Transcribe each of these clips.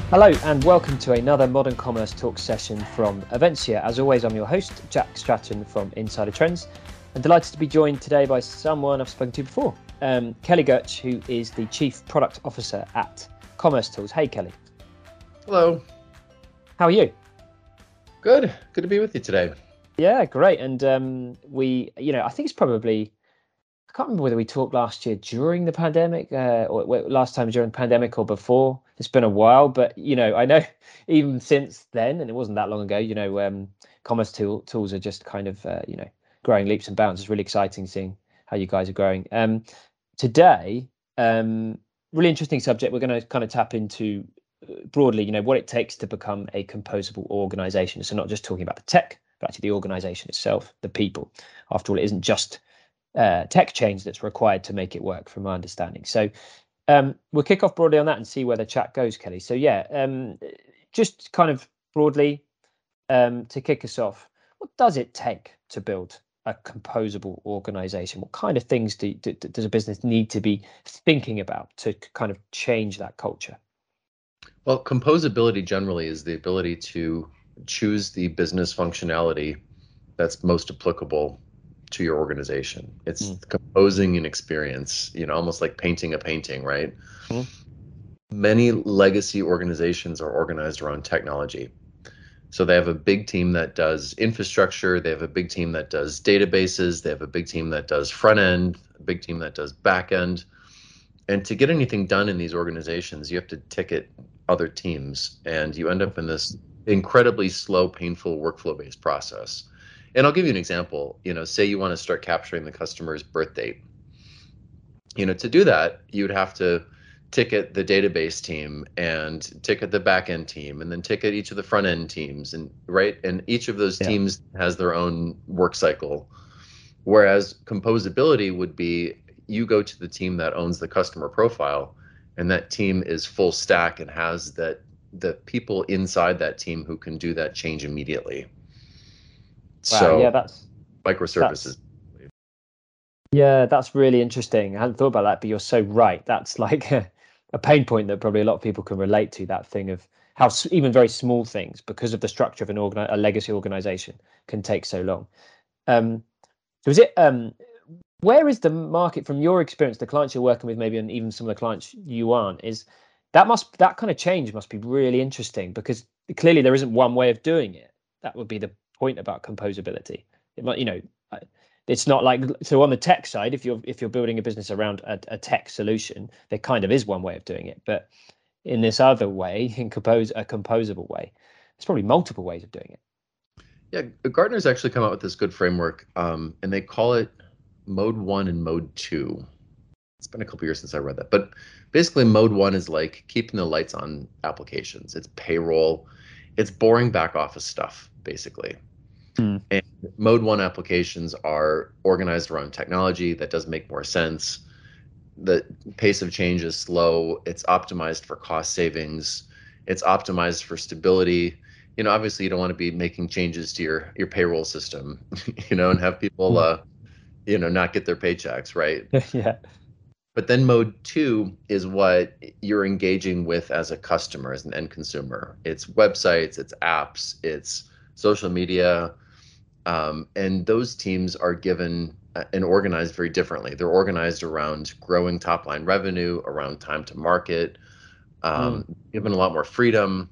Hello and welcome to another Modern Commerce Talk session from Eventia. As always, I'm your host, Jack Stratton from Insider Trends, and delighted to be joined today by someone I've spoken to before, Kelly Gurch, who is the Chief Product Officer at Commerce Tools. Hey, Kelly. Hello. How are you? Good. Good to be with you today. Yeah, great. And I think it's probably, I can't remember whether we talked last year during the pandemic or last time during the pandemic or before. It's been a while, but, I know even since then, and it wasn't that long ago, commerce tools are just kind of, growing leaps and bounds. It's really exciting seeing how you guys are growing. Today, really interesting subject. We're going to kind of tap into broadly, what it takes to become a composable organization. So not just talking about the tech, but actually the organization itself, the people. After all, it isn't just tech change that's required to make it work, from my understanding. So we'll kick off broadly on that and see where the chat goes, Kelly. So just kind of broadly to kick us off, what does it take to build a composable organization? What kind of things does a business need to be thinking about to kind of change that culture? Well, composability generally is the ability to choose the business functionality that's most applicable to your organization. It's composing an experience, almost like painting a painting, right? Mm. Many legacy organizations are organized around technology. So they have a big team that does infrastructure, they have a big team that does databases, they have a big team that does front end, a big team that does back end. And to get anything done in these organizations, you have to ticket other teams, and you end up in this incredibly slow, painful workflow-based process. And I'll give you an example. Say you want to start capturing the customer's birth date. To do that, you would have to ticket the database team and ticket the back-end team and then ticket each of the front-end teams, and right? And each of those teams has their own work cycle. Whereas composability would be you go to the team that owns the customer profile, and that team is full stack and has the people inside that team who can do that change immediately. Wow, yeah, So microservices. That's really interesting. I hadn't thought about that, but you're so right. That's like a pain point that probably a lot of people can relate to, that thing of how even very small things, because of the structure of a legacy organization, can take so long. So is it where is the market, from your experience, the clients you're working with, maybe, and even some of the clients you aren't, that kind of change must be really interesting, because clearly there isn't one way of doing it. That would be the point about composability. It might, it's not like, so on the tech side, if you're building a business around a tech solution, there kind of is one way of doing it. But in this other way, a composable way, there's probably multiple ways of doing it. Yeah, Gartner's actually come out with this good framework, and they call it Mode 1 and Mode 2. It's been a couple years since I read that, but basically Mode 1 is like keeping the lights on applications. It's payroll, it's boring back office stuff, basically. And Mode 1 applications are organized around technology that does make more sense. The pace of change is slow. It's optimized for cost savings. It's optimized for stability. Obviously you don't want to be making changes to your payroll system, and have people, not get their paychecks, right? Yeah. But then Mode 2 is what you're engaging with as a customer, as an end consumer. It's websites, it's apps, it's social media. And those teams are given and organized very differently. They're organized around growing top line revenue, around time to market, given a lot more freedom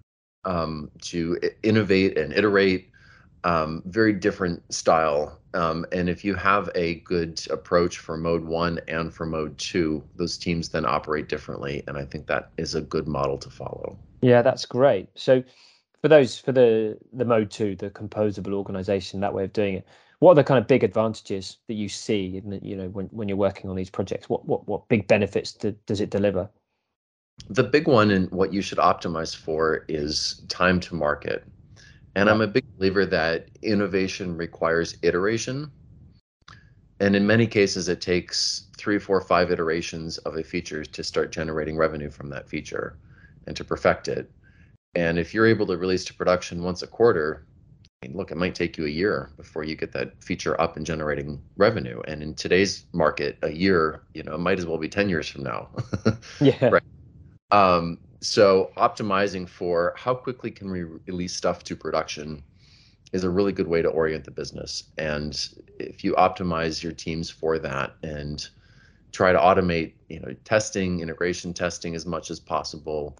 to innovate and iterate. Very different style. And if you have a good approach for Mode 1 and for Mode 2, those teams then operate differently. And I think that is a good model to follow. Yeah, that's great. So for the Mode 2, the composable organization, that way of doing it, what are the kind of big advantages that you see when you're working on these projects? What big benefits does it deliver? The big one, and what you should optimize for, is time to market. And I'm a big believer that innovation requires iteration. And in many cases, it takes 3, 4, 5 iterations of a feature to start generating revenue from that feature and to perfect it. And if you're able to release to production once a quarter, look, it might take you a year before you get that feature up and generating revenue. And in today's market, a year, it might as well be 10 years from now. Yeah. Right. So optimizing for how quickly can we release stuff to production is a really good way to orient the business. And if you optimize your teams for that and try to automate, testing, integration testing as much as possible,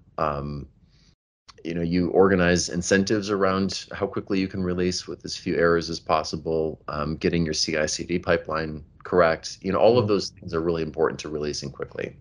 you organize incentives around how quickly you can release with as few errors as possible, getting your CI/CD pipeline correct. All of those things are really important to releasing quickly.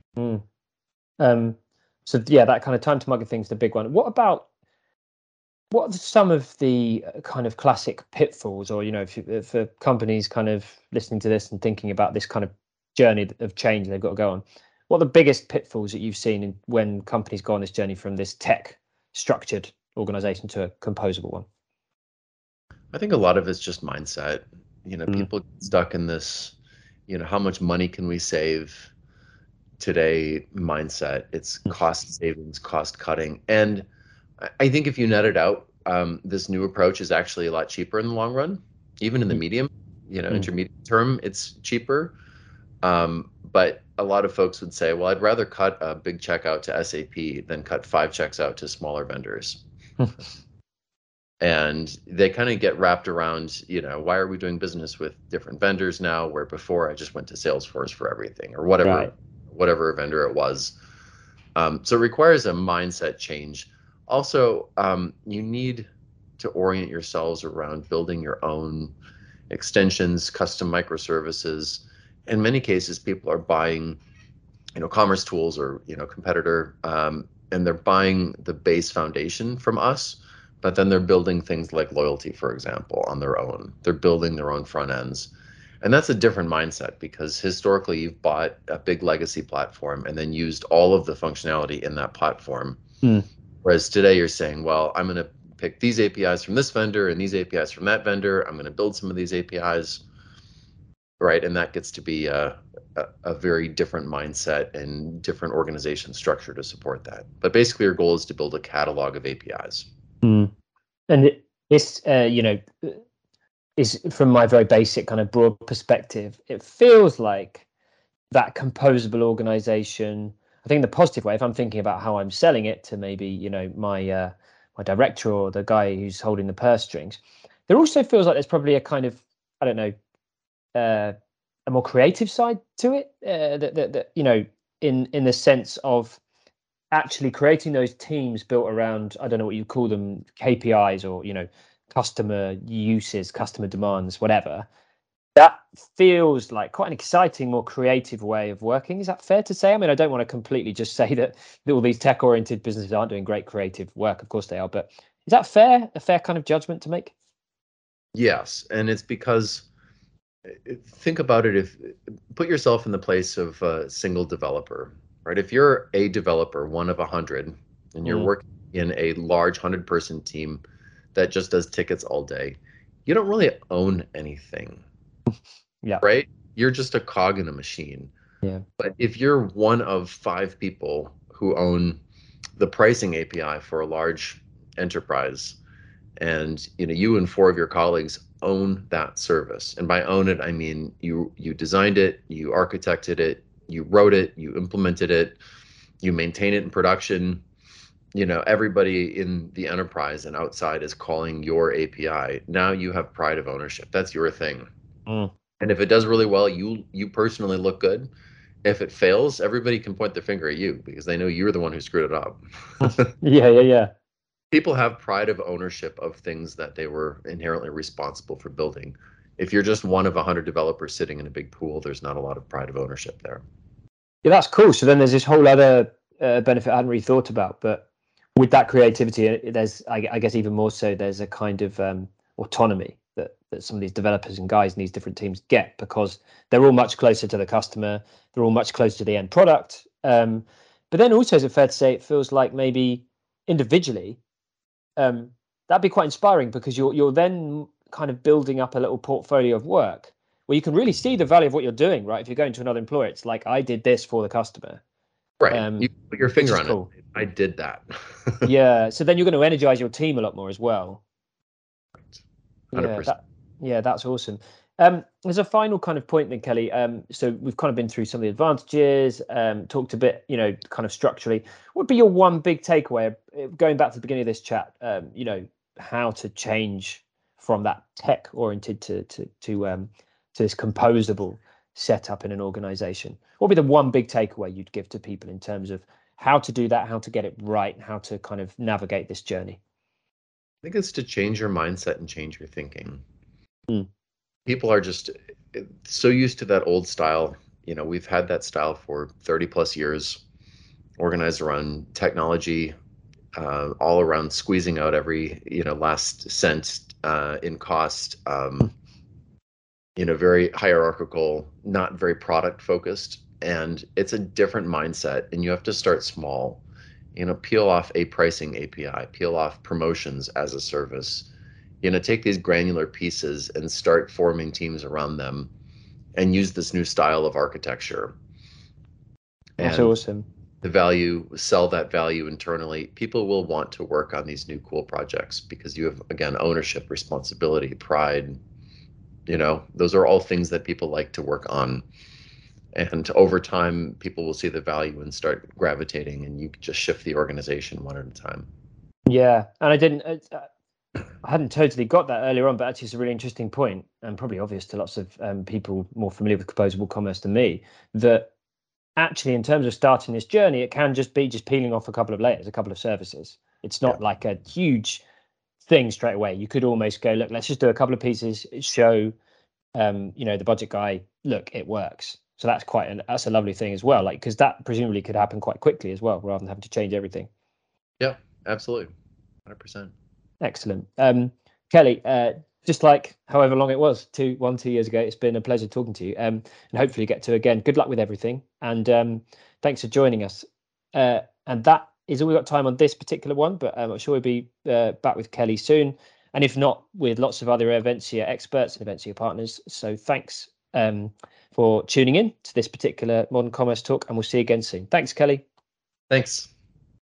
So yeah, that kind of time to market thing's the big one. What are some of the kind of classic pitfalls, or for companies kind of listening to this and thinking about this kind of journey of change they've got to go on? What are the biggest pitfalls that you've seen when companies go on this journey from this tech structured organization to a composable one? I think a lot of it's just mindset. People get stuck in this, how much money can we save today mindset. It's cost savings, cost cutting. And I think if you net it out, this new approach is actually a lot cheaper in the long run, even in the medium, intermediate term, it's cheaper. But a lot of folks would say, well, I'd rather cut a big check out to SAP than cut 5 checks out to smaller vendors. And they kind of get wrapped around, why are we doing business with different vendors now, where before I just went to Salesforce for everything, or whatever, right. Whatever vendor it was. So it requires a mindset change. Also, you need to orient yourselves around building your own extensions, custom microservices. In many cases, people are buying, commerce tools or, competitor, and they're buying the base foundation from us, but then they're building things like loyalty, for example, on their own. They're building their own front ends. And that's a different mindset, because historically you've bought a big legacy platform and then used all of the functionality in that platform. Whereas today you're saying, well, I'm going to pick these APIs from this vendor and these APIs from that vendor. I'm going to build some of these APIs, right? And that gets to be a very different mindset and different organization structure to support that. But basically your goal is to build a catalog of APIs. And this, is from my very basic kind of broad perspective, it feels like that composable organization. I think in the positive way, if I'm thinking about how I'm selling it to maybe, my director or the guy who's holding the purse strings, there also feels like there's probably a kind of, I don't know, a more creative side to it, that in the sense of actually creating those teams built around, I don't know what you call them, KPIs or, customer uses, customer demands, whatever. That feels like quite an exciting, more creative way of working. Is that fair to say? I mean, I don't want to completely just say that all these tech-oriented businesses aren't doing great creative work. Of course they are, but is that fair? A fair kind of judgment to make? Yes, and it's because, think about it, put yourself in the place of a single developer, right? If you're a developer, one of 100, and you're working in a large 100-person team that just does tickets all day, you don't really own anything. Yeah. Right? You're just a cog in a machine. Yeah. But if you're one of 5 people who own the pricing API for a large enterprise, and you and 4 of your colleagues own that service, and by own it I mean you designed it, you architected it, you wrote it, you implemented it, you maintain it in production. Everybody in the enterprise and outside is calling your API. Now you have pride of ownership. That's your thing. And if it does really well, you personally look good. If it fails, everybody can point their finger at you because they know you're the one who screwed it up. Yeah. People have pride of ownership of things that they were inherently responsible for building. If you're just one of 100 developers sitting in a big pool, there's not a lot of pride of ownership there. Yeah, that's cool. So then there's this whole other benefit I hadn't really thought about, but with that creativity, there's, I guess, even more so, there's a kind of autonomy that some of these developers and guys in these different teams get, because they're all much closer to the customer. They're all much closer to the end product. But then also, is it fair to say it feels like maybe individually, that'd be quite inspiring, because you're then kind of building up a little portfolio of work where you can really see the value of what you're doing, right? If you're going to another employer, it's like, I did this for the customer. Right. You put your finger on cool. it. I did that. Yeah. So then you're going to energize your team a lot more as well. 100%. Yeah, that's awesome. There's a final kind of point then, Kelly. So we've kind of been through some of the advantages, talked a bit, kind of structurally. What would be your one big takeaway, going back to the beginning of this chat, how to change from that tech oriented to this composable setup in an organization? What would be the one big takeaway you'd give to people in terms of how to do that, how to get it right, how to kind of navigate this journey? I think it's to change your mindset and change your thinking. Mm. People are just so used to that old style. We've had that style for 30 plus years, organized around technology, all around squeezing out every, last cent in cost, very hierarchical, not very product focused. And it's a different mindset, and you have to start small. Peel off a pricing API, peel off promotions as a service, take these granular pieces and start forming teams around them and use this new style of architecture. That's awesome. Sell that value internally. People will want to work on these new cool projects because you have, again, ownership, responsibility, pride. Those are all things that people like to work on. And over time, people will see the value and start gravitating, and you just shift the organization one at a time. Yeah. And I hadn't totally got that earlier on, but actually it's a really interesting point, and probably obvious to lots of people more familiar with composable commerce than me, that actually in terms of starting this journey, it can just be peeling off a couple of layers, a couple of services. It's not like a huge thing straight away. You could almost go, look, let's just do a couple of pieces, show the budget guy, look, it works. So that's a lovely thing as well, like, because that presumably could happen quite quickly as well, rather than having to change everything. Yeah, absolutely. 100%. Excellent. Kelly, just like however long it was, 2 years ago, it's been a pleasure talking to you, and hopefully get to again. Good luck with everything, and thanks for joining us. And that is all we've got time on this particular one, but I'm sure we'll be back with Kelly soon, and if not, with lots of other Eventia experts and Eventia partners. So thanks for tuning in to this particular Modern Commerce Talk, and we'll see you again soon. Thanks, Kelly. Thanks.